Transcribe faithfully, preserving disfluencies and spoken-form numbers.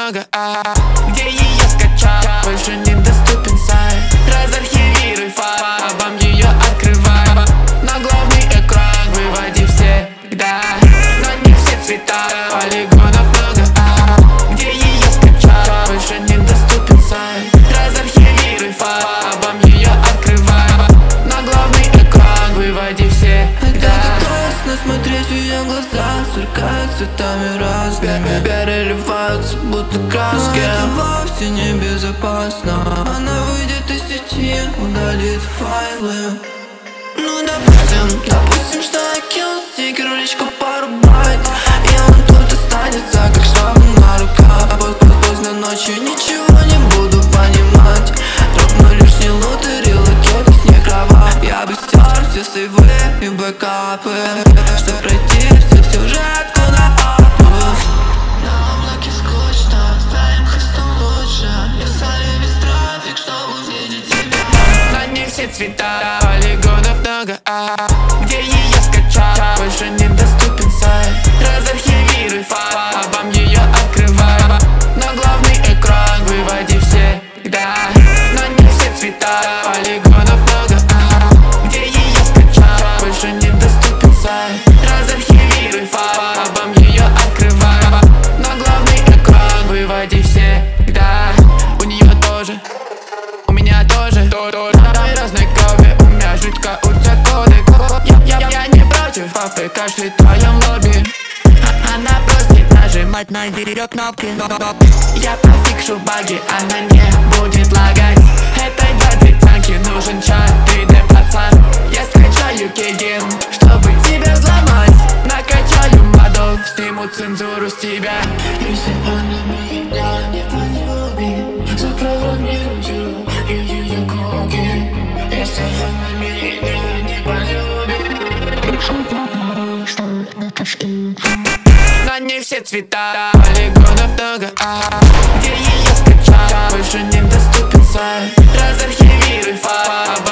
много, а где ее скачал, больше недоступен сайт. Разархивируй файлом, ее открывай на главный экран, выводи все, да. Но не все цвета, полигонов много, а где ее скачал, больше недоступен сайт. Разархивируй файлом, ее открывай на главный экран, выводи все, да. Смотреть в ее глаза, сверкают цветами разными, переливаются будто краски. Но это вовсе не безопасно. Она выйдет из сети, удалит файлы. Ну допустим, допустим, что я кину стикер в личку пару байт, и он тут останется, как шрам на руках. Поздно ночью ничего не буду понимать. Дропну лишний лут и релокеты с некрова. Я бы стер все сейвы и бэкапы, чтобы пройти все сюжет, куда апнув. На облаке скучно, ставим хостом лучше. Я солю весь трафик, чтобы увидеть тебя. Но не все цвета, полигонов много, а где ее скачал, больше недоступен сайт. Разархивируй файлом, ее открывай на главный экран, выводи все, да. Но не все цвета, полигонов много, а где ее скачал, больше недоступен сайт. Разархивируй файлом, ее открывай на главный экран, выводи все, да. У нее тоже, у меня тоже, давай разной крови, у меня жидко учат коды. Я, я, я не против АФК-шить в твоем лобби. Она просит нажимать на ее кнопки. Я пофикшу баги, она не будет лагать. Этой двадцатянке нужен чат, три дэ пацан. Я скачаю кейген, чтобы тебя взломать. Накачаю модов, сниму цензуру с тебя. Если она меня не полюбит, запрограммирую ее коки. Если она меня не полюбит, но не все цвета, полигонов много, а где ее скачал, больше недоступен сайт. Разархивируй файл.